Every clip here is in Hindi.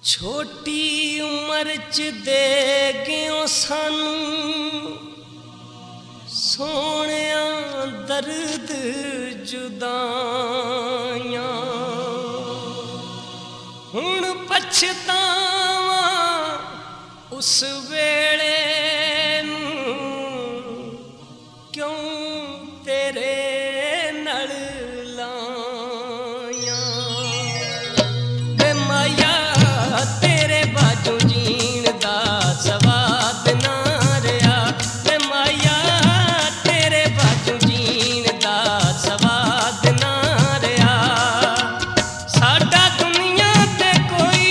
छोटी उम्र च दे गयो सानू सोहणिया दर्द जुदाइयां, हुण पछतावा उस वेले नूं क्यों तेरे नल लाया। वे माया तेरे बाजू जीण दा सवाद ना रहा, वे माया तेरे बाजू जीण दा सवाद ना रहा। साडा दुनिया ते कोई,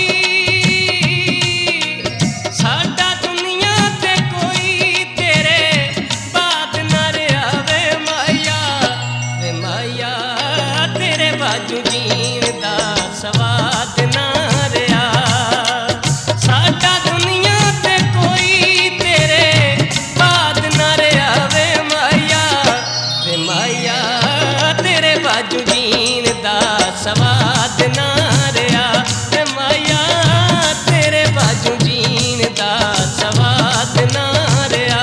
साडा दुनिया ते कोई तेरे बाद ना रहा। वे माया तेरे बाजू जीण दा सवाद ना रहा। साडा दुनिया ते कोई तेरे बाद ना रहा। वे माया तेरे बाजू जीण दा सवाद ना रहा। वे माया तेरे बाजू जीण दा सवाद ना रहा।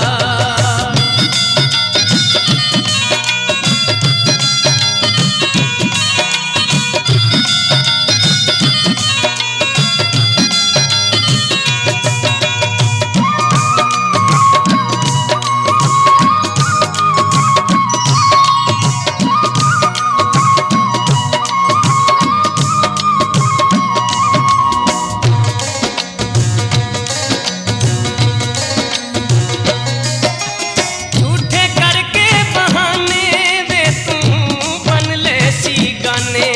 झूठे करके बहाने वे तू बन ले सी गाने।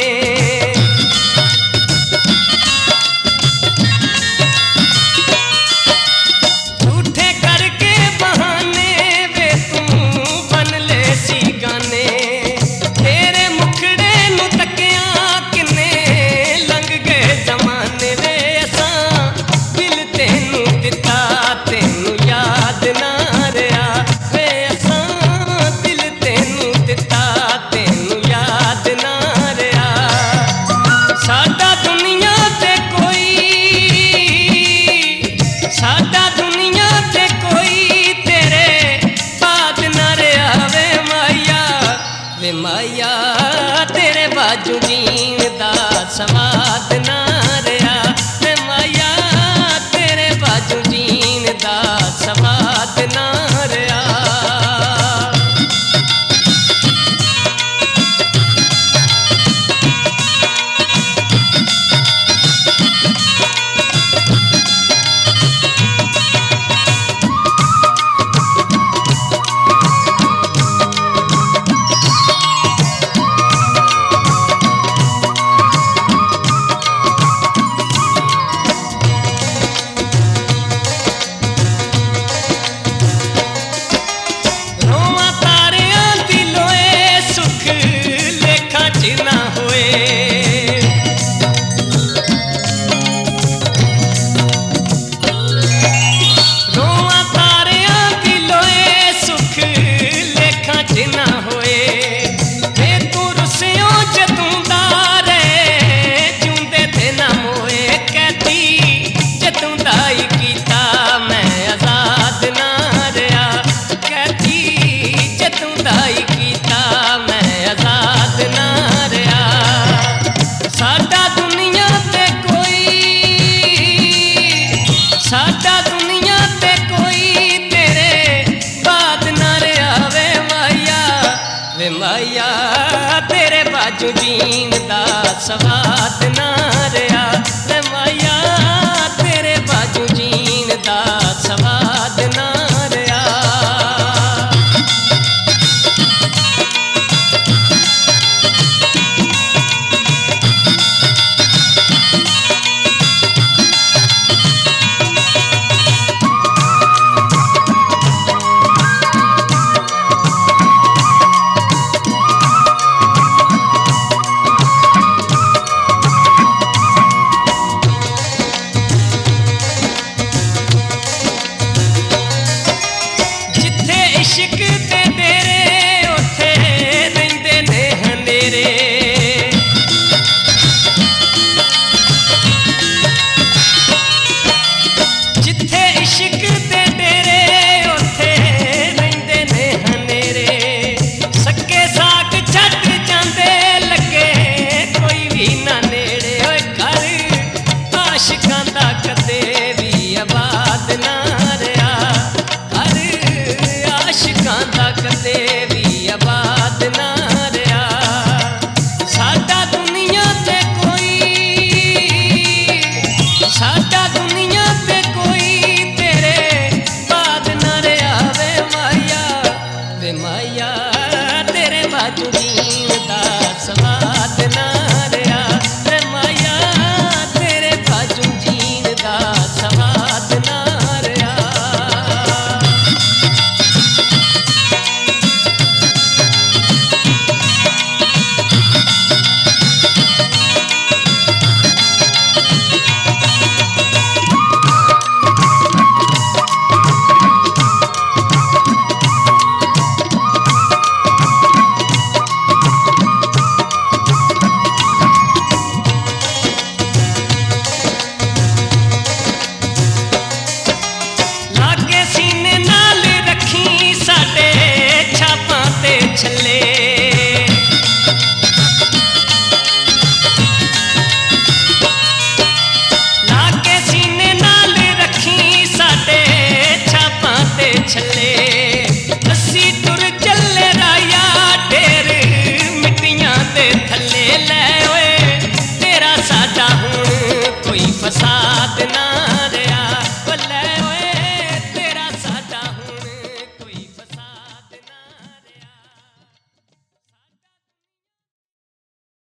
झूठे करके बहाने वे तू बन ले सी गाने। तेरे मुखड़े नू तकिया किन्ने लंघ गए जमाने। वे असां दिल तेनू दिता तेनू याद ना रहा। वे असां दिल तेनू दिता तेनू याद ना रहा। साडा दुनिया ते कोई, साडा दुनिया ते कोई तेरे बाद ना रहा। वे माया तेरे बाजू जीण दा सवाद ना रहा। वे माया तेरे बाजू जीण दा सवाद ना रहा। रोवां तारियां दी लोए सुख लेखा च ना होए। रोवां तारियां दी लोए सुख लेखा च ना होए। वे तू रुसियों जतूंदा रहे जिउंदे ते ना मोए। कहती जतूंदा ही कीता मैं आजाद ना रहा। कहती जतूंदा ही कीता मैं आजाद ना रहा। साडा दुनिया ते कोई, साडा दुनिया ते कोई तेरे बाद ना रहा। वे माया तेरे बाजू जीण दा सवाद ना रहा। वे माया तेरे बाजू जीण दा सवाद ना रहा।